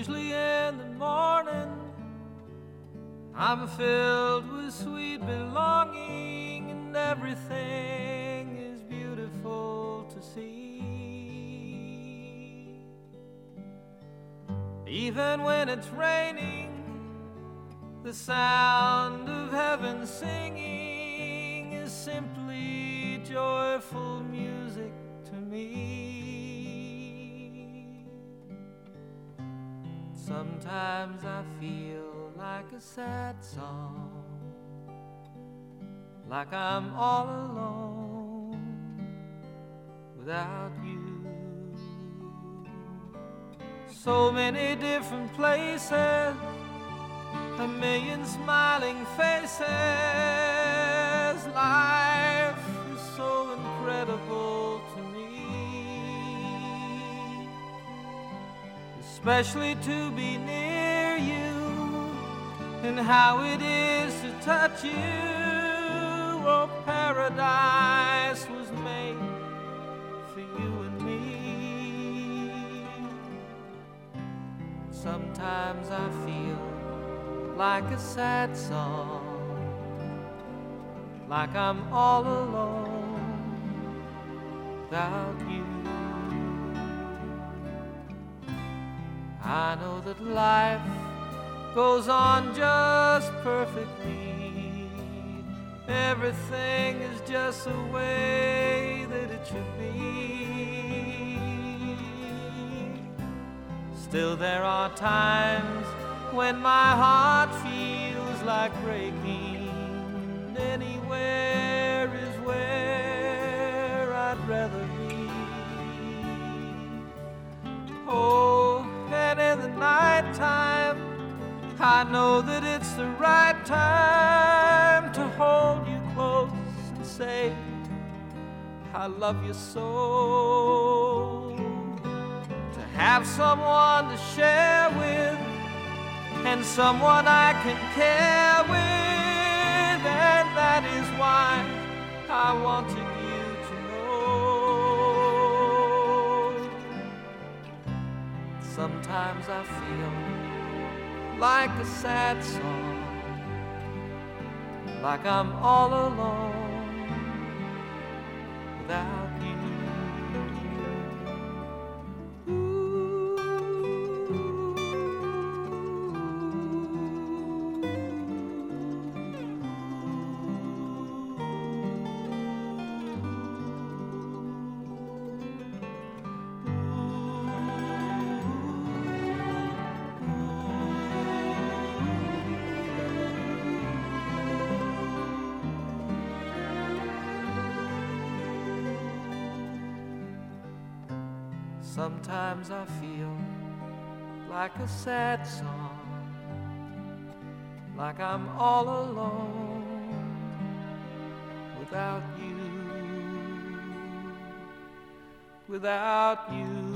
usually in the morning, I'm filled with sweet belonging, and everything is beautiful to see. Even when it's raining, the sound of heaven singing is simply joyful music to me. Sometimes I feel like a sad song, like I'm all alone without you. So many different places, a million smiling faces. Life is so incredible to me, especially to be near you, and how it is to touch you. Oh, paradise was made for you and me. Sometimes I feel like a sad song, like I'm all alone without you. I know that life goes on just perfectly. Everything is just the way that it should be. Still there are times when my heart feels like breaking. Anywhere is where I'd rather be. Oh, and in the night time, I know that it's the right time to hold you close and say, I love you so. To have someone to share with, and someone I can care with, and that is why I wanted you to know. Sometimes I feel like a sad song, like I'm all alone without you. Sometimes I feel like a sad song, like I'm all alone without you, without you.